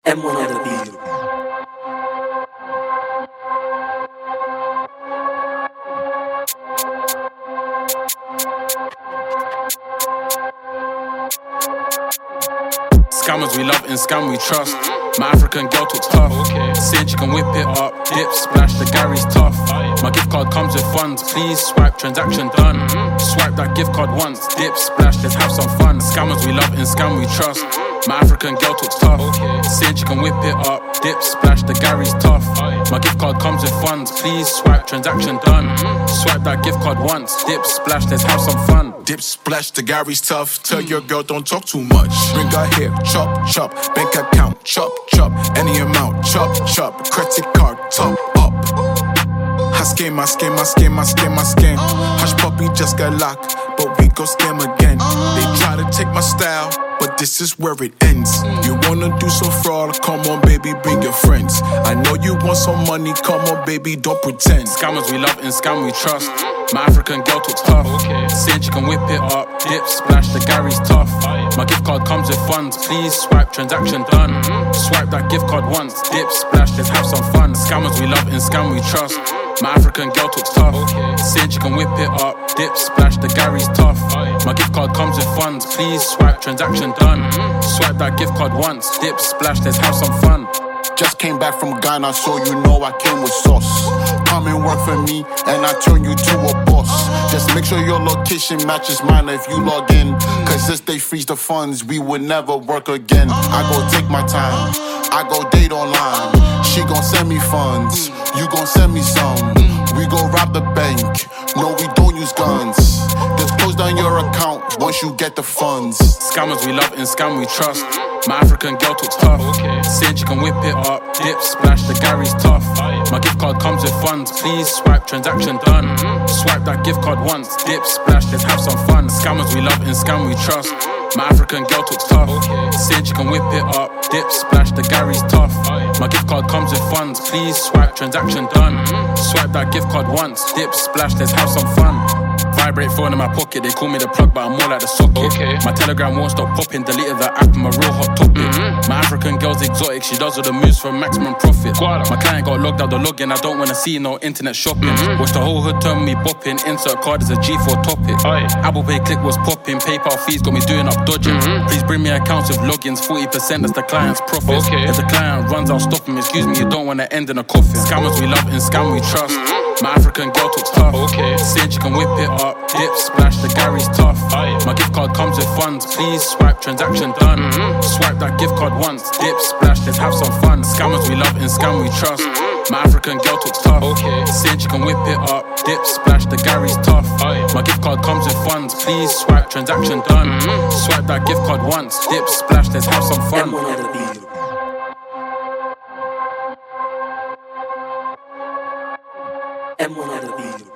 M1 on the beat. Scammers we love and scam we trust. My African girl talks tough. Saying she can whip it up, dip, splash, the Gary's tough. My gift card comes with funds, please swipe, transaction done. Swipe that gift card once, dip, splash, let's have some fun. Scammers we love and scam we trust. My African girl talks tough. Saying she can whip it up, dip, splash, the Gary's tough. My gift card comes with funds, please swipe, transaction done. Swipe that gift card once, dip, splash, let's have some fun. Dip, splash, the Gary's tough. Tell your girl don't talk too much. Bring her here, chop, chop. Bank account, chop, chop. Any amount, chop, chop. Credit card, top up. I scam. Hush puppy just got locked, but we go scam again. They try to take my style, but this is where it ends. You wanna do some fraud? Come on, baby, bring your friends. I know you want some money. Come on, baby, don't pretend. Scammers we love and scam we trust. My African girl talks tough. Saying she can whip it up, dip, splash, the Gary's tough. My gift card comes with funds, please swipe, transaction done. Swipe that gift card once, dip, splash, let's have some fun. Scammers we love and scam we trust. My African girl talks tough. Saying she can whip it up, dip, splash, the Gary's tough. My gift card comes with funds, please swipe, transaction done. Swipe that gift card once, dip, splash, let's have some fun. Just came back from Ghana, so you know I came with sauce. Come and work for me, and I turn you to a boss. Just make sure your location matches mine if you log in. Cause if they freeze the funds, we would never work again. I go take my time, I go date online. She gon' send me funds, you gon' send me some. We go rob the bank, no we don't use guns. Just close down your account once you get the funds. Scammers we love and scam we trust. My African girl talks tough. Saying she can whip it up, dip, splash, the Gary's tough. My gift card comes with funds, please swipe, transaction done. Swipe that gift card once, dip, splash, let's have some fun. Scammers we love and scam we trust. My African girl talks tough. Saying she can whip it up, dip, splash, the Gary's tough. My gift card comes with funds, please swipe, transaction done. Swipe that gift card once, dip, splash, let's have some fun. Vibrate phone in my pocket, they call me the plug, but I'm more like the socket. My Telegram won't stop popping, deleted the app, I'm a real hot topic. My African girl's exotic, she does all the moves for maximum profit. My client got logged out the login, I don't wanna see no internet shopping. Watch the whole hood turn me bopping, insert card is a G4 topic. Apple Pay click was popping, PayPal fees got me doing up dodging. Please bring me accounts with logins, 40% that's the client's profit. If the client runs, I'll stop him, excuse me, you don't wanna end in a coffin. Scammers we love and scam we trust. My African girl talks tough. Saying she can whip it up, dip, splash, the Gary's tough. My gift card comes with funds, please swipe, transaction done. Swipe that gift card once, dip, splash, let's have some fun. Scammers we love and scam we trust. My African girl talks tough. Saying she can whip it up, dip, splash, the Gary's tough. My gift card comes with funds, please swipe, transaction done. Swipe that gift card once, dip, splash, let's have some fun. M1 on the beat. M1 on the beat.